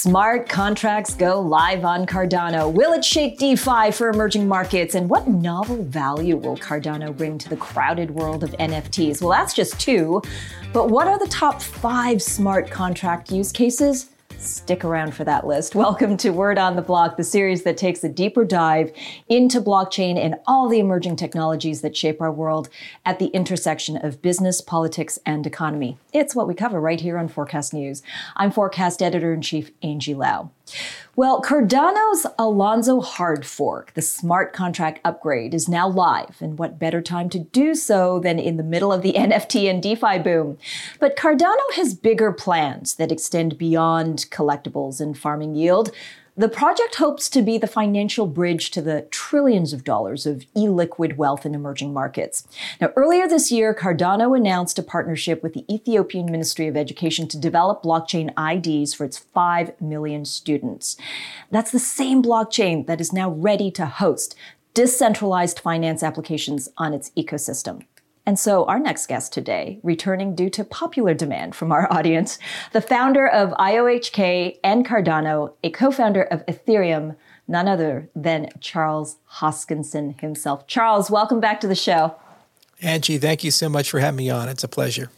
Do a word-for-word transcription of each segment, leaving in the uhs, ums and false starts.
Smart contracts go live on Cardano. Will it shake DeFi for emerging markets? And what novel value will Cardano bring to the crowded world of N F Ts? Well, that's just two. But what are the top five smart contract use cases? Stick around for that list. Welcome to Word on the Block, the series that takes a deeper dive into blockchain and all the emerging technologies that shape our world at the intersection of business, politics, and economy. It's what we cover right here on Forecast News. I'm Forecast Editor-in-Chief Angie Lau. Well, Cardano's Alonzo hard fork, the smart contract upgrade, is now live. And what better time to do so than in the middle of the N F T and DeFi boom? But Cardano has bigger plans that extend beyond collectibles and farming yield. The project hopes to be the financial bridge to the trillions of dollars of illiquid wealth in emerging markets. Now, earlier this year, Cardano announced a partnership with the Ethiopian Ministry of Education to develop blockchain I Ds for its five million students. That's the same blockchain that is now ready to host decentralized finance applications on its ecosystem. And so our next guest today, returning due to popular demand from our audience, the founder of I O H K and Cardano, a co-founder of Ethereum, none other than Charles Hoskinson himself. Charles, welcome back to the show. Angie, thank you so much for having me on. It's a pleasure.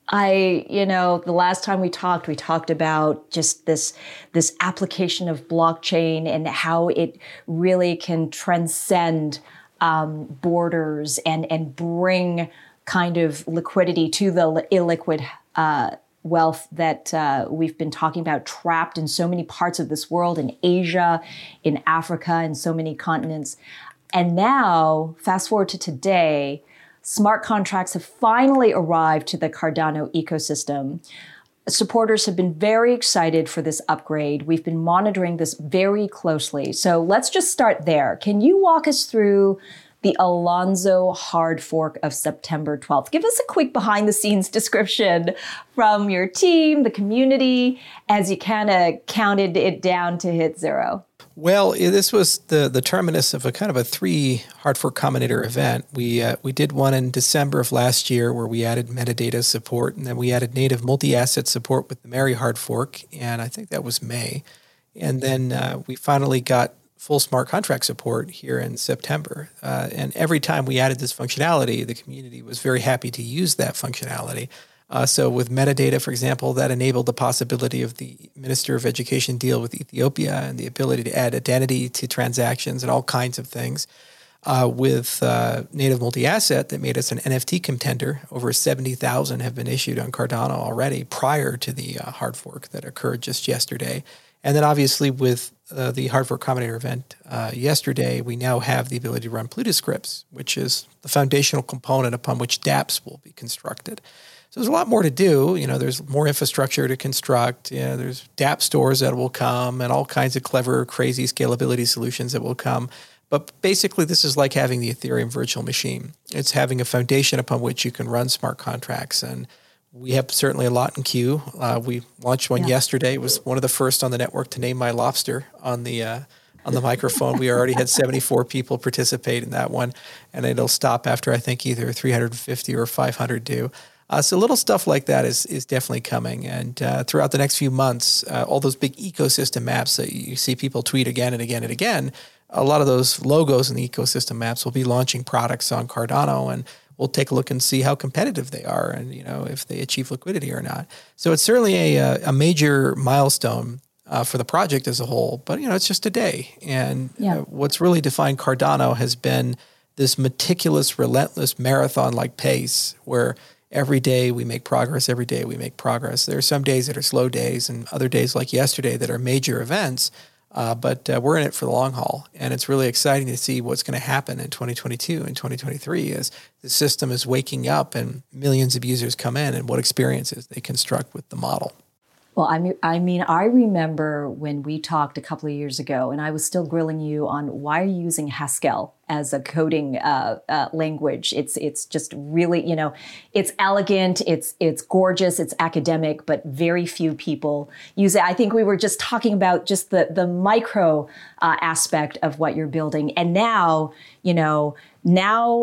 I, you know, the last time we talked, we talked about just this, this application of blockchain and how it really can transcend Um, borders and and bring kind of liquidity to the illiquid uh, wealth that uh, we've been talking about, trapped in so many parts of this world, in Asia, in Africa, in so many continents. And now, fast forward to today, smart contracts have finally arrived to the Cardano ecosystem. Supporters have been very excited for this upgrade. We've been monitoring this very closely. So let's just start there. Can you walk us through the Alonzo hard fork of September twelfth? Give us a quick behind the scenes description from your team, the community, as you kind of counted it down to hit zero. Well, this was the the terminus of a kind of a three hard fork combinator event. We uh, we did one in December of last year where we added metadata support, and then we added native multi-asset support with the Mary hard fork, and I think that was May. And then uh, we finally got full smart contract support here in September. Uh, and every time we added this functionality, the community was very happy to use that functionality. Uh, so with metadata, for example, that enabled the possibility of the Minister of Education deal with Ethiopia and the ability to add identity to transactions and all kinds of things. Uh, with uh, native multi-asset, that made us an N F T contender. Over seventy thousand have been issued on Cardano already prior to the uh, hard fork that occurred just yesterday. And then obviously with uh, the hard fork combinator event uh, yesterday, we now have the ability to run Plutus scripts, which is the foundational component upon which dApps will be constructed. So there's a lot more to do. You know, there's more infrastructure to construct. You know, there's dApp stores that will come and all kinds of clever, crazy scalability solutions that will come. But basically, this is like having the Ethereum virtual machine. It's having a foundation upon which you can run smart contracts. And we have certainly a lot in queue. Uh, we launched one yeah. yesterday. It was one of the first on the network to name my lobster on the uh, on the microphone. We already had seventy-four people participate in that one. And it'll stop after, I think, either three hundred fifty or five hundred do. Uh, so little stuff like that is is definitely coming. And uh, throughout the next few months, uh, all those big ecosystem maps that you see people tweet again and again and again, a lot of those logos in the ecosystem maps will be launching products on Cardano, and we'll take a look and see how competitive they are and, you know, if they achieve liquidity or not. So it's certainly a, a major milestone uh, for the project as a whole, but, you know, it's just a day. And yeah. uh, what's really defined Cardano has been this meticulous, relentless marathon-like pace where every day we make progress, every day we make progress. There are some days that are slow days and other days like yesterday that are major events, uh, but uh, we're in it for the long haul. And it's really exciting to see what's going to happen in twenty twenty-two and twenty twenty-three as the system is waking up and millions of users come in and what experiences they construct with the model. Well, I mean, I mean, I remember when we talked a couple of years ago, and I was still grilling you on why are you using Haskell as a coding uh, uh, language. It's it's just really, you know, it's elegant, it's it's gorgeous, it's academic, but very few people use it. I think we were just talking about just the the micro uh, aspect of what you're building, and now, you know, now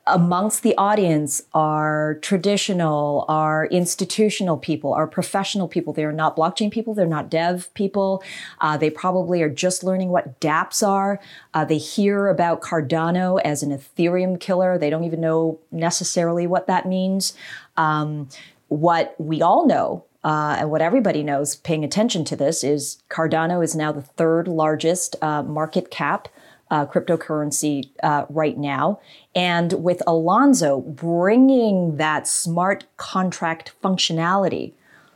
amongst the audience are traditional, are institutional people, are professional people. They are not blockchain people. They're not dev people. Uh, they probably are just learning what dApps are. Uh, they hear about Cardano as an Ethereum killer. They don't even know necessarily what that means. Um, what we all know, uh, and what everybody knows paying attention to this, is Cardano is now the third largest uh, market cap Uh, cryptocurrency uh, right now. And with Alonzo bringing that smart contract functionality,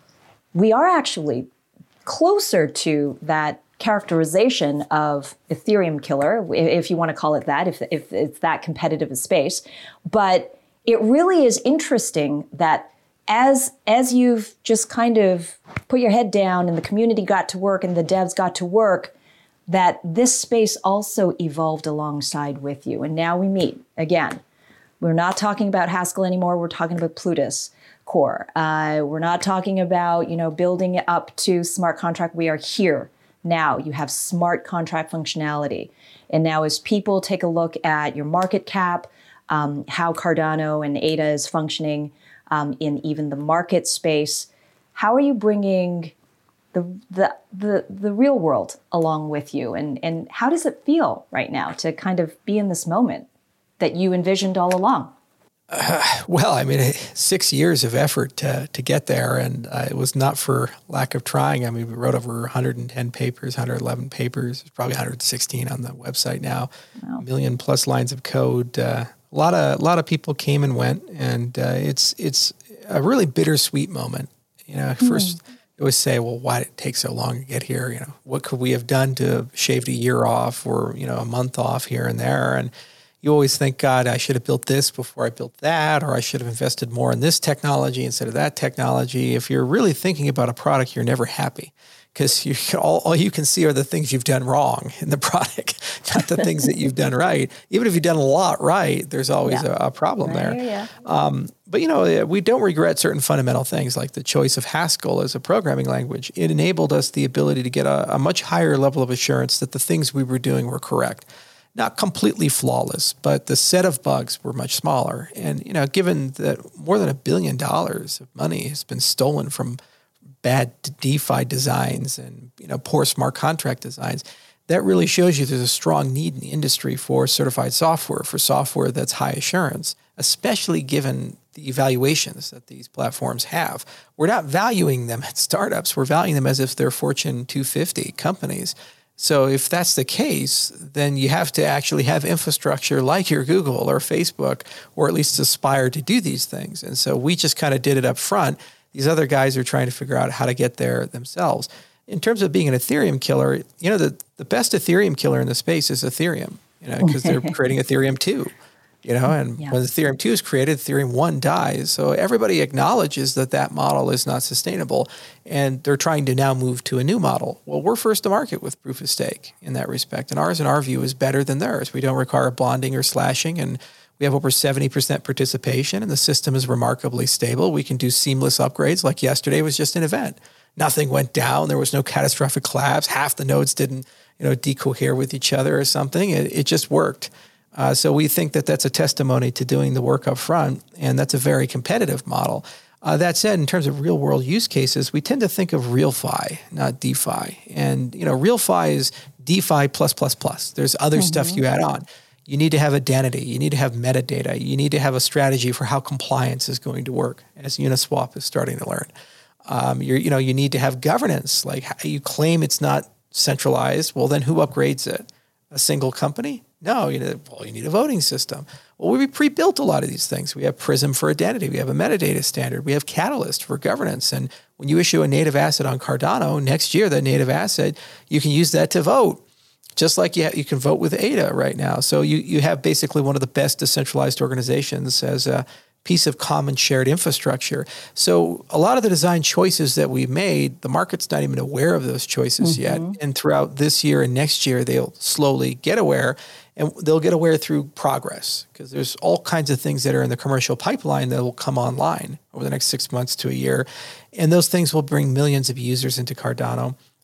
we are actually closer to that characterization of Ethereum killer, if you want to call it that, if, if it's that competitive a space. But it really is interesting that as, as you've just kind of put your head down and the community got to work and the devs got to work, that this space also evolved alongside with you. And now we meet again. We're not talking about Haskell anymore. We're talking about Plutus Core. Uh, we're not talking about, you know, building it up to smart contract. We are here now. You have smart contract functionality. And now as people take a look at your market cap, um, how Cardano and A D A is functioning um, in even the market space, how are you bringing the the the the real world along with you, and and how does it feel right now to kind of be in this moment that you envisioned all along? Uh, well, I mean, six years of effort to to get there, and uh, it was not for lack of trying. I mean, we wrote over one hundred ten papers, one hundred eleven papers. There's probably one hundred sixteen on the website now. Wow. A million plus lines of code. Uh, a lot of a lot of people came and went, and uh, it's it's a really bittersweet moment. You know, mm. first. Always say, well, why did it take so long to get here? You know, what could we have done to have shaved a year off or, you know, a month off here and there? And you always think, God, I should have built this before I built that, or I should have invested more in this technology instead of that technology. If you're really thinking about a product, you're never happy, because you all, all you can see are the things you've done wrong in the product, not the things that you've done right. Even if you've done a lot right, there's always yeah. a, a problem right, there. Yeah. Um, but, you know, we don't regret certain fundamental things like the choice of Haskell as a programming language. It enabled us the ability to get a, a much higher level of assurance that the things we were doing were correct. Not completely flawless, but the set of bugs were much smaller. And, you know, given that more than a billion dollars of money has been stolen from bad DeFi designs and, you know, poor smart contract designs, that really shows you there's a strong need in the industry for certified software, for software that's high assurance, especially given the evaluations that these platforms have. We're not valuing them at startups. We're valuing them as if they're Fortune two fifty companies. So if that's the case, then you have to actually have infrastructure like your Google or Facebook, or at least aspire to do these things. And so we just kind of did it up front. These other guys are trying to figure out how to get there themselves. In terms of being an Ethereum killer, you know, the, the best Ethereum killer in the space is Ethereem, you know, because they're creating Ethereum two, you know, and yeah. when Ethereum two is created, Ethereum one dies. So everybody acknowledges that that model is not sustainable, and they're trying to now move to a new model. Well, we're first to market with proof of stake in that respect, and ours, in our view, is better than theirs. We don't require bonding or slashing, and we have over seventy percent participation, and the system is remarkably stable. We can do seamless upgrades. Like yesterday was just an event. Nothing went down. There was no catastrophic collapse. Half the nodes didn't, you know, decohere with each other or something. It, it just worked. Uh, so we think that that's a testimony to doing the work up front, and that's a very competitive model. Uh, that said, in terms of real-world use cases, we tend to think of RealFi, not DeFi. And, you know, RealFi is DeFi plus, plus, plus. There's other mm-hmm. stuff you add on. You need to have identity. You need to have metadata. You need to have a strategy for how compliance is going to work, as Uniswap is starting to learn. Um, you're, you know, you need to have governance. Like, how you claim it's not centralized. Well, then who upgrades it? A single company? No, you know, well, you need a voting system. Well, we pre-built a lot of these things. We have Prism for identity. We have a metadata standard. We have Catalyst for governance. And when you issue a native asset on Cardano, next year, that native asset, you can use that to vote, just like you, have, you can vote with A D A right now. So you, you have basically one of the best decentralized organizations as a piece of common shared infrastructure. So a lot of the design choices that we've made, the market's not even aware of those choices mm-hmm. yet. And throughout this year and next year, they'll slowly get aware, and they'll get aware through progress, because there's all kinds of things that are in the commercial pipeline that will come online over the next six months to a year. And those things will bring millions of users into Cardano.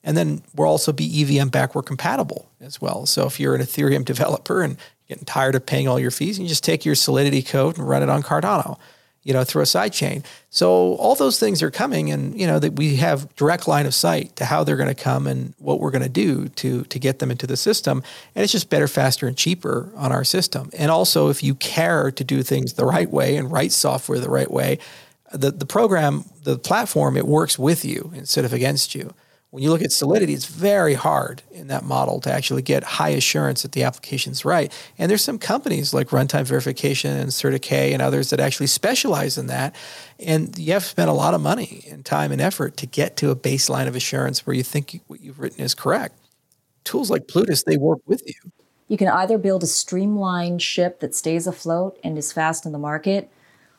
And then we'll also be E V M backward compatible as well. So if you're an Ethereum developer and getting tired of paying all your fees, you just take your Solidity code and run it on Cardano, you know, through a sidechain. So all those things are coming, and, you know, that we have direct line of sight to how they're going to come and what we're going to do to, to get them into the system. And it's just better, faster, and cheaper on our system. And also, if you care to do things the right way and write software the right way, the, the program, the platform, it works with you instead of against you. When you look at Solidity, it's very hard in that model to actually get high assurance that the application's right. And there's some companies like Runtime Verification and CertiK and others that actually specialize in that. And you have to spend a lot of money and time and effort to get to a baseline of assurance where you think what you've written is correct. Tools like Plutus, they work with you. You can either build a streamlined ship that stays afloat and is fast in the market,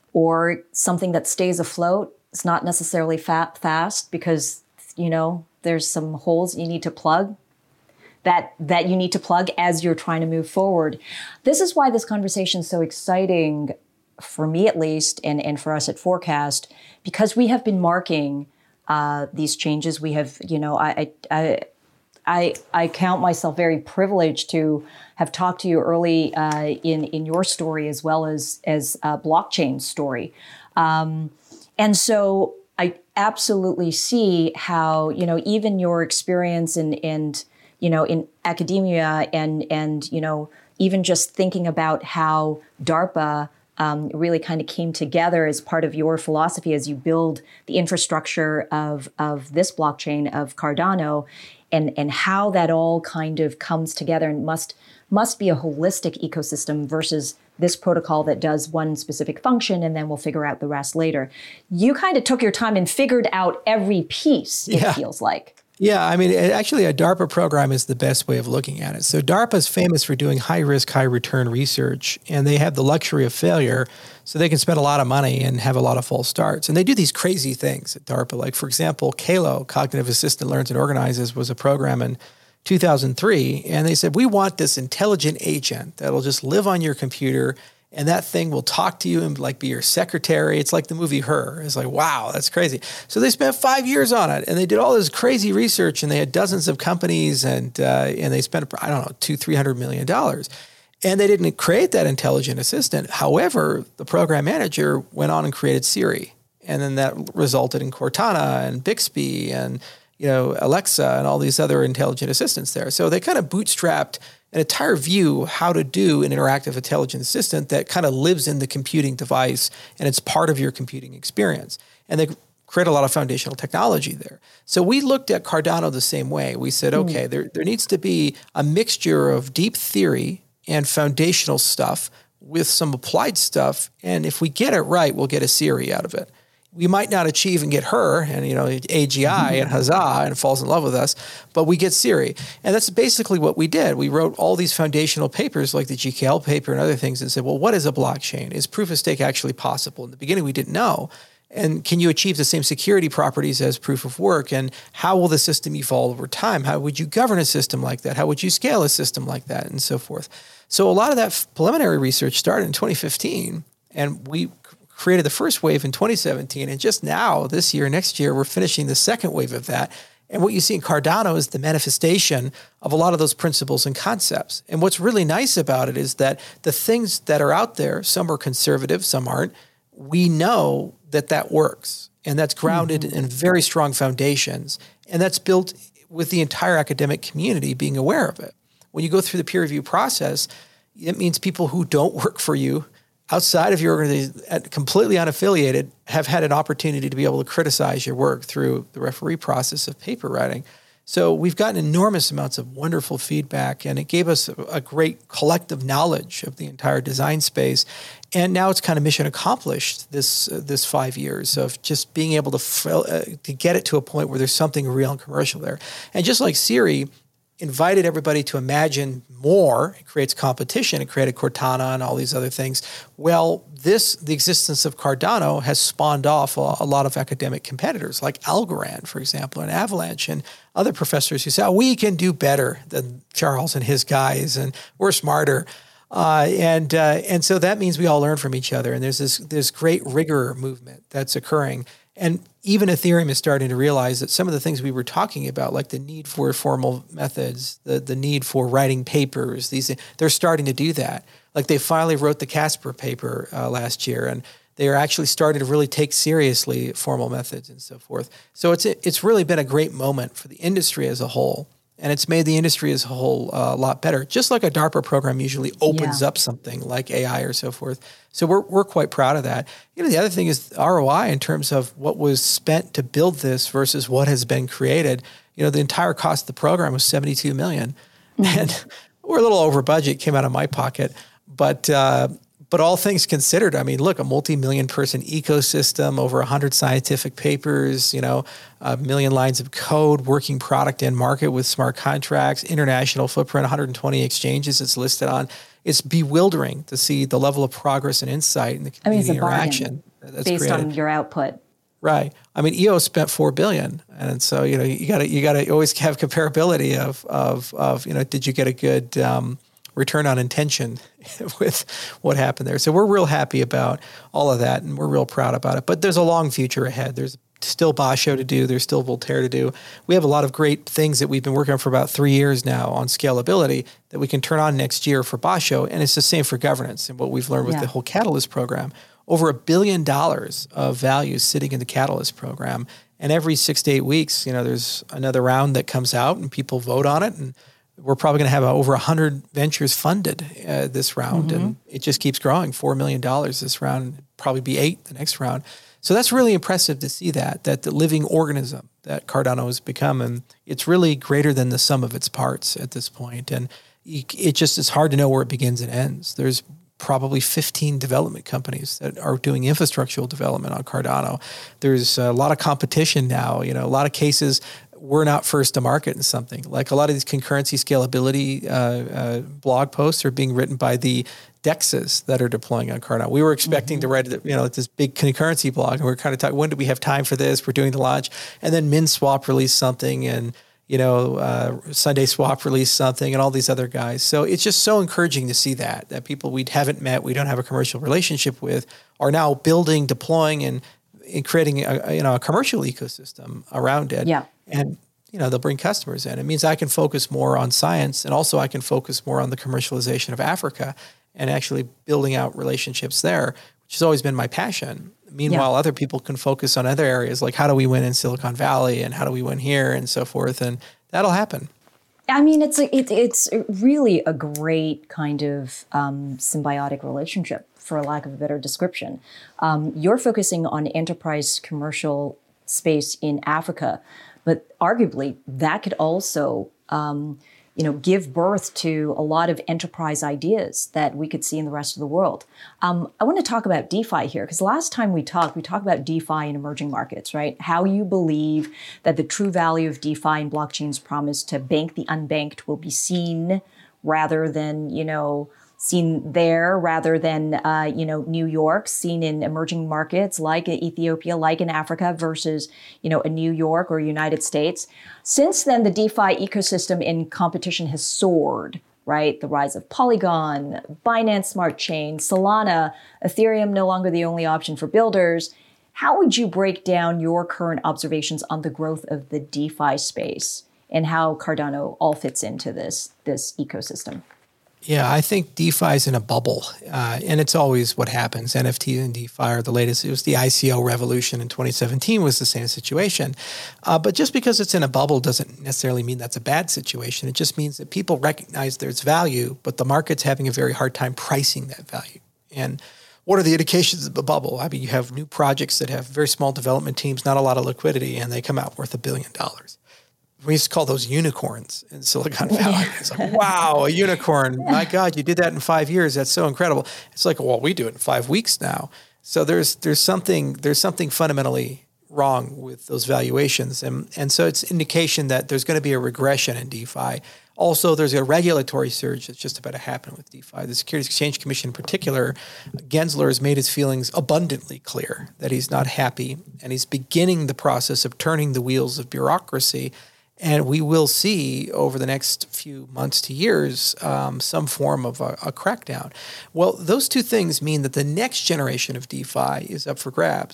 or something that stays afloat. It's not necessarily fat fast because, you know, there's some holes you need to plug that that you need to plug as you're trying to move forward. This is why this conversation is so exciting, for me at least, and, and for us at Forecast, because we have been marking uh, these changes. We have, you know, I, I, I, I count myself very privileged to have talked to you early uh, in, in your story as well as, as uh, blockchain story. Um, and so I absolutely see how, you know, even your experience in, and, you know, in academia and, and, you know, even just thinking about how DARPA um, really kind of came together as part of your philosophy as you build the infrastructure of, of this blockchain of Cardano, and, and how that all kind of comes together and must, must be a holistic ecosystem versus this protocol that does one specific function, and then we'll figure out the rest later. You kind of took your time and figured out every piece, it yeah. feels like. Yeah, I mean, actually, a DARPA program is the best way of looking at it. So DARPA is famous for doing high-risk, high-return research, and they have the luxury of failure, so they can spend a lot of money and have a lot of false starts. And they do these crazy things at DARPA. Like, for example, CALO, Cognitive Assistant Learns and Organizes, was a program in two thousand three, and they said, we want this intelligent agent that'll just live on your computer, and that thing will talk to you and like be your secretary. It's like the movie Her. It's like, wow, that's crazy. So they spent five years on it, and they did all this crazy research, and they had dozens of companies, and uh, and they spent, I don't know, two, three hundred million dollars. And they didn't create that intelligent assistant. However, the program manager went on and created Siri, and then that resulted in Cortana and Bixby and, you know, Alexa and all these other intelligent assistants there. So they kind of bootstrapped an entire view how to do an interactive intelligent assistant that kind of lives in the computing device, and it's part of your computing experience. And they create a lot of foundational technology there. So we looked at Cardano the same way. We said, mm. okay, there, there needs to be a mixture of deep theory and foundational stuff with some applied stuff. And if we get it right, we'll get a Siri out of it. We might not achieve and get her and, you know, A G I and huzzah, and falls in love with us, but we get Siri. And that's basically what we did. We wrote all these foundational papers like the G K L paper and other things and said, well, what is a blockchain? Is proof of stake actually possible? In the beginning, we didn't know. And can you achieve the same security properties as proof of work? And how will the system evolve over time? How would you govern a system like that? How would you scale a system like that? And so forth. So a lot of that preliminary research started in twenty fifteen, and we created the first wave in twenty seventeen. And just now, this year, next year, we're finishing the second wave of that. And what you see in Cardano is the manifestation of a lot of those principles and concepts. And what's really nice about it is that the things that are out there, some are conservative, some aren't, we know that that works. And that's grounded mm-hmm. in very strong foundations. And that's built with the entire academic community being aware of it. When you go through the peer review process, it means people who don't work for you outside of your organization, completely unaffiliated, have had an opportunity to be able to criticize your work through the referee process of paper writing. So we've gotten enormous amounts of wonderful feedback, and it gave us a, a great collective knowledge of the entire design space. And now it's kind of mission accomplished, this uh, this five years of just being able to, fill, uh, to get it to a point where there's something real and commercial there. And just like Siri invited everybody to imagine more, it creates competition, it created Cortana and all these other things. Well, this, the existence of Cardano has spawned off a, a lot of academic competitors like Algorand, for example, and Avalanche, and other professors who say, oh, we can do better than Charles and his guys, and we're smarter. Uh, and uh, and so that means we all learn from each other. And there's this this great rigor movement that's occurring. And even Ethereum is starting to realize that some of the things we were talking about, like the need for formal methods, the, the need for writing papers, these they're starting to do that. Like they finally wrote the Casper paper uh, last year, and they are actually starting to really take seriously formal methods and so forth. So it's it's really been a great moment for the industry as a whole. And it's made the industry as a whole uh, a lot better, just like a DARPA program usually opens yeah. up something like A I or so forth. So we're we're quite proud of that. You know, the other thing is R O I in terms of what was spent to build this versus what has been created. You know, the entire cost of the program was seventy-two million dollars. Mm-hmm. And we're a little over budget, came out of my pocket. But uh, but all things considered, I mean, look, a multi-million person ecosystem, over one hundred scientific papers, you know, a million lines of code, working product and market with smart contracts, international footprint, one hundred twenty exchanges it's listed on. It's bewildering to see the level of progress and insight and the community I mean, interaction that's based created. on your output. Right. I mean, E O S spent four billion dollars, and so you know you got to you got to always have comparability of of of you know did you get a good um, return on intention with what happened there. So we're real happy about all of that, and we're real proud about it. But there's a long future ahead. There's still Basho to do. There's still Voltaire to do. We have a lot of great things that we've been working on for about three years now on scalability that we can turn on next year for Basho, and it's the same for governance. And what we've learned with yeah. the whole Catalyst program, over a billion dollars of value sitting in the Catalyst program. And every six to eight weeks, you know, there's another round that comes out and people vote on it, and we're probably going to have over one hundred ventures funded uh, this round, mm-hmm. and it just keeps growing. four million dollars this round, probably be eight the next round. So that's really impressive to see that, that the living organism that Cardano has become, and it's really greater than the sum of its parts at this point. And it just is hard to know where it begins and ends. There's probably fifteen development companies that are doing infrastructural development on Cardano. There's a lot of competition now, you know, a lot of cases we're not first to market in something. Like a lot of these concurrency scalability uh, uh, blog posts are being written by the DEXs that are deploying on Cardano. We were expecting mm-hmm. to write, you know, this big concurrency blog, and we we're kind of talking, when do we have time for this? We're doing the launch. And then MinSwap released something, and, you know, uh, Sunday Swap released something, and all these other guys. So it's just so encouraging to see that, that people we haven't met, we don't have a commercial relationship with, are now building, deploying, and, and creating a, you know, a commercial ecosystem around it. Yeah. And, you know, they'll bring customers in. It means I can focus more on science, and also I can focus more on the commercialization of Africa and actually building out relationships there, which has always been my passion. Meanwhile, yeah. other people can focus on other areas, like how do we win in Silicon Valley and how do we win here and so forth. And that'll happen. I mean, it's a, it, it's really a great kind of um, symbiotic relationship, for lack of a better description. Um, you're focusing on enterprise commercial space in Africa, but arguably that could also, um, you know, give birth to a lot of enterprise ideas that we could see in the rest of the world. Um, I want to talk about DeFi here, because last time we talked, we talked about DeFi in emerging markets, right? How you believe that the true value of DeFi and blockchain's promise to bank the unbanked will be seen rather than, you know, seen there rather than, uh, you know, New York, seen in emerging markets like Ethiopia, like in Africa versus, you know, a New York or United States. Since then, the DeFi ecosystem in competition has soared, right? The rise of Polygon, Binance Smart Chain, Solana, Ethereum no longer the only option for builders. How would you break down your current observations on the growth of the DeFi space and how Cardano all fits into this, this ecosystem? Yeah, I think DeFi is in a bubble, uh, and it's always what happens. N F T and DeFi are the latest. It was the I C O revolution in twenty seventeen was the same situation. Uh, but just because it's in a bubble doesn't necessarily mean that's a bad situation. It just means that people recognize there's value, but the market's having a very hard time pricing that value. And what are the indications of the bubble? I mean, you have new projects that have very small development teams, not a lot of liquidity, and they come out worth a billion dollars. We used to call those unicorns in Silicon Valley. It's like, wow, a unicorn. My God, you did that in five years. That's so incredible. It's like, well, we do it in five weeks now. So there's there's something there's something fundamentally wrong with those valuations. And, and so it's indication that there's going to be a regression in DeFi. Also, there's a regulatory surge that's just about to happen with DeFi. The Securities Exchange Commission in particular, Gensler has made his feelings abundantly clear that he's not happy, and he's beginning the process of turning the wheels of bureaucracy. And we will see over the next few months to years um, some form of a, a crackdown. Well, those two things mean that the next generation of DeFi is up for grabs.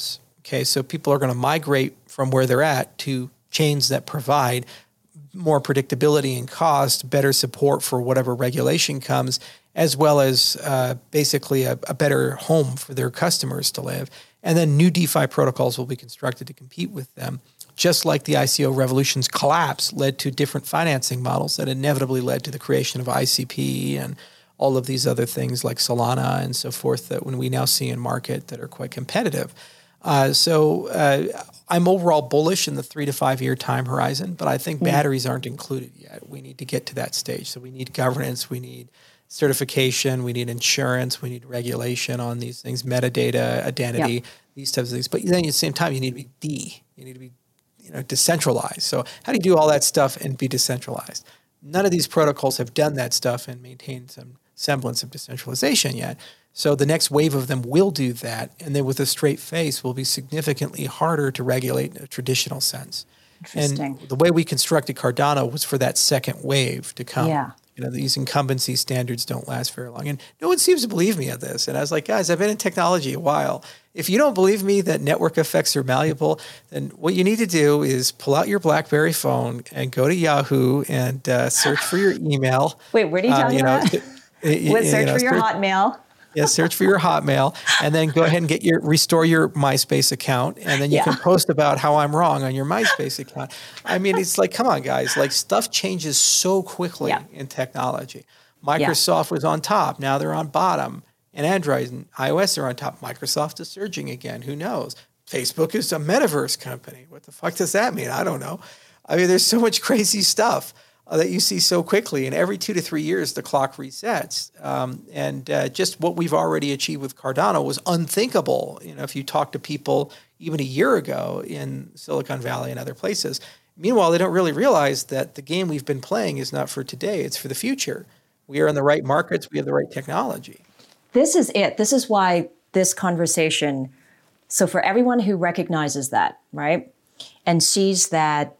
Okay, so people are going to migrate from where they're at to chains that provide more predictability and cost, better support for whatever regulation comes, as well as uh, basically a, a better home for their customers to live. And then new DeFi protocols will be constructed to compete with them. Just like the I C O revolution's collapse led to different financing models that inevitably led to the creation of I C P and all of these other things like Solana and so forth that when we now see in market that are quite competitive. Uh, so uh, I'm overall bullish in the three to five year time horizon, but I think mm. batteries aren't included yet. We need to get to that stage. So we need governance, we need certification, we need insurance, we need regulation on these things, metadata, identity, yep. these types of things. But then at the same time, you need to be D, you need to be you know, decentralized. So how do you do all that stuff and be decentralized? None of these protocols have done that stuff and maintained some semblance of decentralization yet. So the next wave of them will do that, and then with a straight face will be significantly harder to regulate in a traditional sense. Interesting. And the way we constructed Cardano was for that second wave to come. Yeah. You know, these incumbency standards don't last very long. And no one seems to believe me on this. And I was like, guys, I've been in technology a while. If you don't believe me that network effects are malleable, then what you need to do is pull out your BlackBerry phone and go to Yahoo and uh, search for your email. Wait, what are you talking uh, you know, about? Let's search you know, for your search, Hotmail. Yeah, search for your Hotmail, and then go ahead and get your restore your MySpace account, and then you yeah. can post about how I'm wrong on your MySpace account. I mean, it's like, come on, guys! Like stuff changes so quickly yeah. in technology. Microsoft yeah. was on top, now they're on bottom, and Android and iOS are on top. Microsoft is surging again. Who knows? Facebook is a metaverse company. What the fuck does that mean? I don't know. I mean, there's so much crazy stuff Uh, that you see so quickly, and every two to three years the clock resets. Um, and uh, just what we've already achieved with Cardano was unthinkable. You know, if you talk to people even a year ago in Silicon Valley and other places, meanwhile they don't really realize that the game we've been playing is not for today; it's for the future. We are in the right markets. We have the right technology. This is it. This is why this conversation. So for everyone who recognizes that, right, and sees that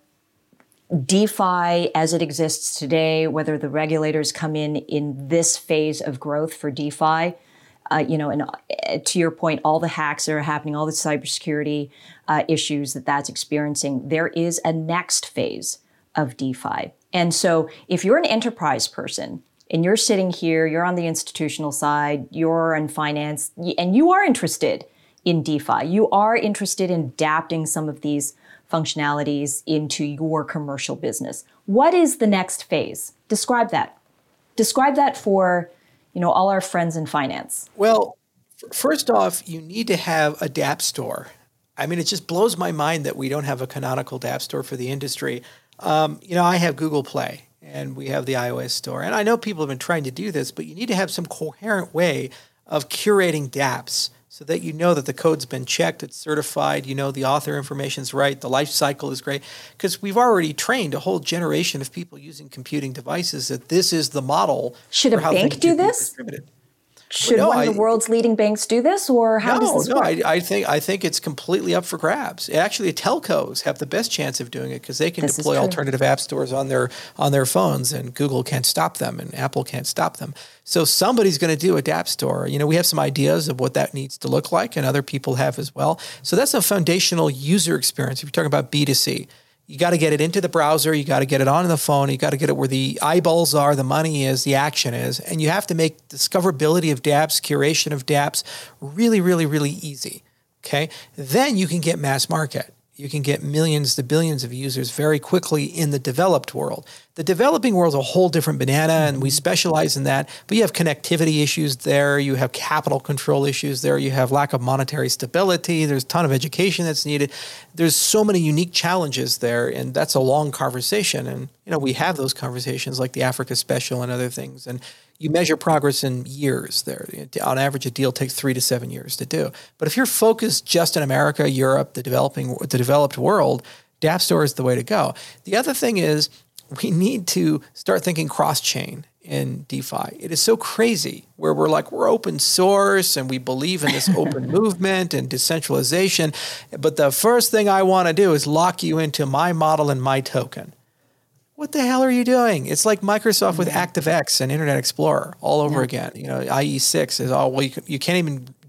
DeFi as it exists today, whether the regulators come in in this phase of growth for DeFi, uh, you know, and uh, to your point, all the hacks that are happening, all the cybersecurity uh, issues that that's experiencing, there is a next phase of DeFi. And so if you're an enterprise person and you're sitting here, you're on the institutional side, you're in finance, and you are interested in DeFi, you are interested in adapting some of these functionalities into your commercial business. What is the next phase? Describe that. Describe that for, you know, all our friends in finance. Well, f- first off, you need to have a dApp store. I mean, it just blows my mind that we don't have a canonical dApp store for the industry. Um, you know, I have Google Play and we have the iOS store. And I know people have been trying to do this, but you need to have some coherent way of curating dApps so that you know that the code's been checked, it's certified, you know the author information's right, the life cycle is great. Because we've already trained a whole generation of people using computing devices that this is the model. Should a bank do this? Should well, no, one of the I, world's leading banks do this, or how no, does this no, work? I, I think I think it's completely up for grabs. Actually, telcos have the best chance of doing it because they can this deploy alternative app stores on their on their phones, and Google can't stop them, and Apple can't stop them. So somebody's going to do a dApp store. You know, we have some ideas of what that needs to look like, and other people have as well. So that's a foundational user experience. If you're talking about B two C. You got to get it into the browser. You got to get it on the phone. You got to get it where the eyeballs are, the money is, the action is. And you have to make discoverability of dApps, curation of dApps really, really, really easy. Okay. Then you can get mass market. You can get millions to billions of users very quickly in the developed world. The developing world is a whole different banana, and we specialize in that. But you have connectivity issues there. You have capital control issues there. You have lack of monetary stability. There's a ton of education that's needed. There's so many unique challenges there, and that's a long conversation. And you know, we have those conversations like the Africa Special and other things. And you measure progress in years there. On average, a deal takes three to seven years to do. But if you're focused just in America, Europe, the developing, the developed world, dApp Store is the way to go. The other thing is we need to start thinking cross-chain in DeFi. It is so crazy where we're like, we're open source and we believe in this open movement and decentralization. But the first thing I want to do is lock you into my model and my token. What the hell are you doing? It's like Microsoft with ActiveX and Internet Explorer all over yeah. again. You know, I E six is all, well, you, can, you can't even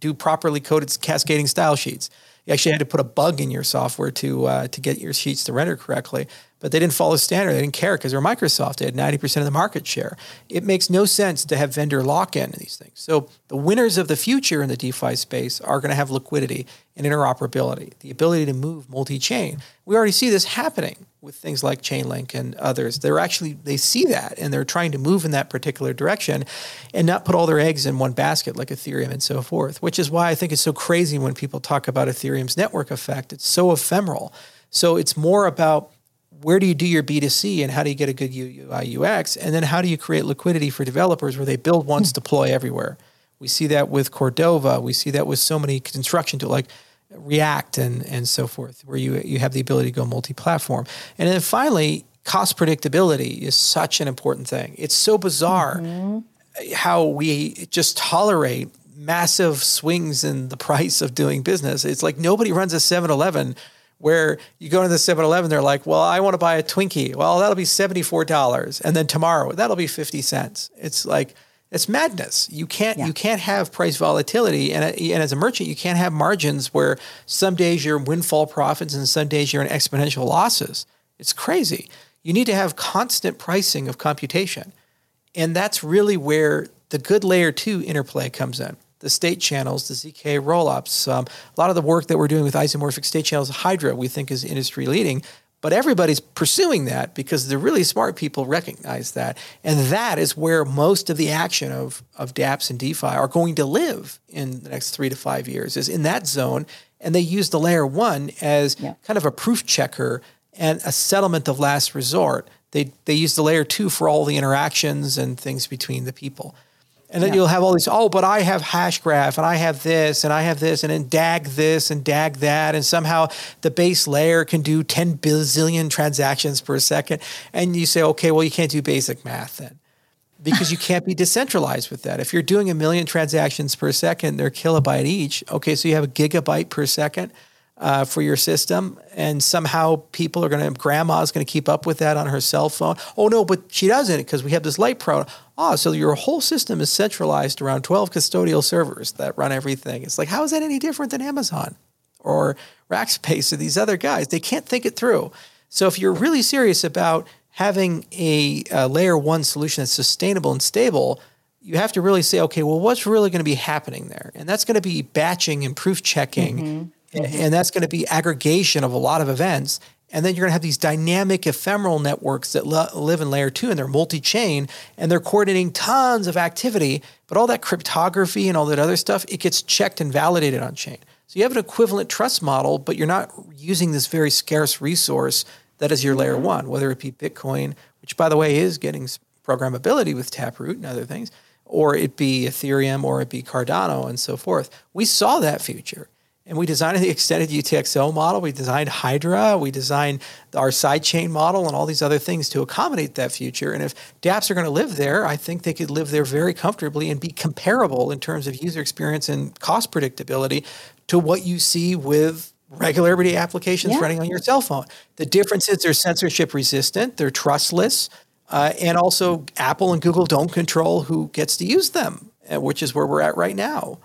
do properly coded cascading style sheets. You actually had to put a bug in your software to uh, to get your sheets to render correctly. But they didn't follow standard. They didn't care because they're Microsoft. They had ninety percent of the market share. It makes no sense to have vendor lock-in in these things. So the winners of the future in the DeFi space are going to have liquidity and interoperability, the ability to move multi-chain. We already see this happening with things like Chainlink and others. They're actually, they see that and they're trying to move in that particular direction and not put all their eggs in one basket like Ethereum and so forth, which is why I think it's so crazy when people talk about Ethereum's network effect. It's so ephemeral. So it's more about where do you do your B two C and how do you get a good U I U X? And then how do you create liquidity for developers where they build once, deploy everywhere? We see that with Cordova. We see that with so many construction tools like React and, and so forth, where you, you have the ability to go multi-platform. And then finally, cost predictability is such an important thing. It's so bizarre mm-hmm. how we just tolerate massive swings in the price of doing business. It's like nobody runs a seven eleven where you go to the seven eleven, they're like, well, I want to buy a Twinkie. Well, that'll be seventy-four dollars. And then tomorrow, that'll be fifty cents. It's like, it's madness. You can't yeah. you can't have price volatility. And, and as a merchant, you can't have margins where some days you're windfall profits and some days you're in exponential losses. It's crazy. You need to have constant pricing of computation. And that's really where the good layer two interplay comes in. The state channels, the Z K rollups, um, a lot of the work that we're doing with isomorphic state channels, Hydra, we think is industry leading, but everybody's pursuing that because the really smart people recognize that. And that is where most of the action of, of dApps and DeFi are going to live in the next three to five years, is in that zone. And they use the layer one as yeah. kind of a proof checker and a settlement of last resort. They, they use the layer two for all the interactions and things between the people. And then yeah. you'll have all these, oh, but I have Hashgraph and I have this and I have this and then D A G this and D A G that. And somehow the base layer can do ten bazillion transactions per second. And you say, okay, well, you can't do basic math then because you can't be decentralized with that. If you're doing a million transactions per second, they're kilobyte each. Okay, so you have a gigabyte per second uh, for your system. And somehow people are going to, grandma's going to keep up with that on her cell phone. Oh, no, but she doesn't because we have this light pro. Oh, so your whole system is centralized around twelve custodial servers that run everything. It's like, how is that any different than Amazon or Rackspace or these other guys? They can't think it through. So if you're really serious about having a, a layer one solution that's sustainable and stable, you have to really say, okay, well, what's really going to be happening there? And that's going to be batching and proof checking. Mm-hmm. Mm-hmm. And that's going to be aggregation of a lot of events. And then you're going to have these dynamic ephemeral networks that lo- live in layer two and they're multi-chain and they're coordinating tons of activity, but all that cryptography and all that other stuff, it gets checked and validated on chain. So you have an equivalent trust model, but you're not using this very scarce resource that is your layer one, whether it be Bitcoin, which by the way is getting programmability with Taproot and other things, or it be Ethereum, or it be Cardano and so forth. We saw that future. And we designed the extended U T X O model. We designed Hydra. We designed our sidechain model and all these other things to accommodate that future. And if dApps are going to live there, I think they could live there very comfortably and be comparable in terms of user experience and cost predictability to what you see with regular everyday applications yeah. running on your cell phone. The difference is they're censorship resistant, they're trustless, uh, and also Apple and Google don't control who gets to use them, which is where we're at right now.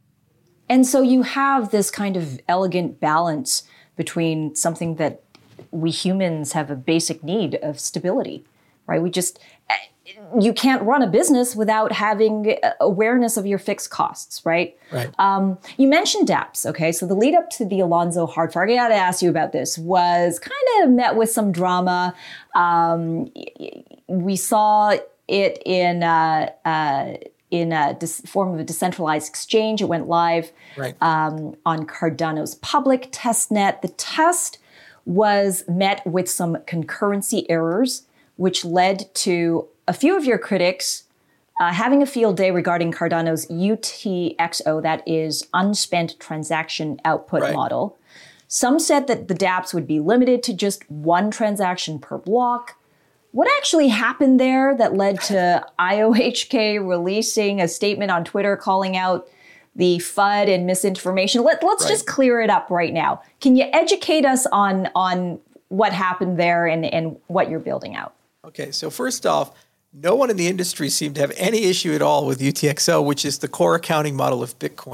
And so you have this kind of elegant balance between something that we humans have a basic need of stability, right? We just, you can't run a business without having awareness of your fixed costs, right? Right. Um, you mentioned dApps, okay? So the lead up to the Alonzo hard fork, I got to ask you about this, was kind of met with some drama. Um, we saw it in... Uh, uh, in a dis- form of a decentralized exchange. It went live right. um, on Cardano's public testnet. The test was met with some concurrency errors, which led to a few of your critics uh, having a field day regarding Cardano's U T X O, that is unspent transaction output right. model. Some said that the dApps would be limited to just one transaction per block. What actually happened there that led to I O H K releasing a statement on Twitter calling out the F U D and misinformation? Let, let's right. just clear it up right now. Can you educate us on, on what happened there and, and what you're building out? Okay, so first off, no one in the industry seemed to have any issue at all with U T X O, which is the core accounting model of Bitcoin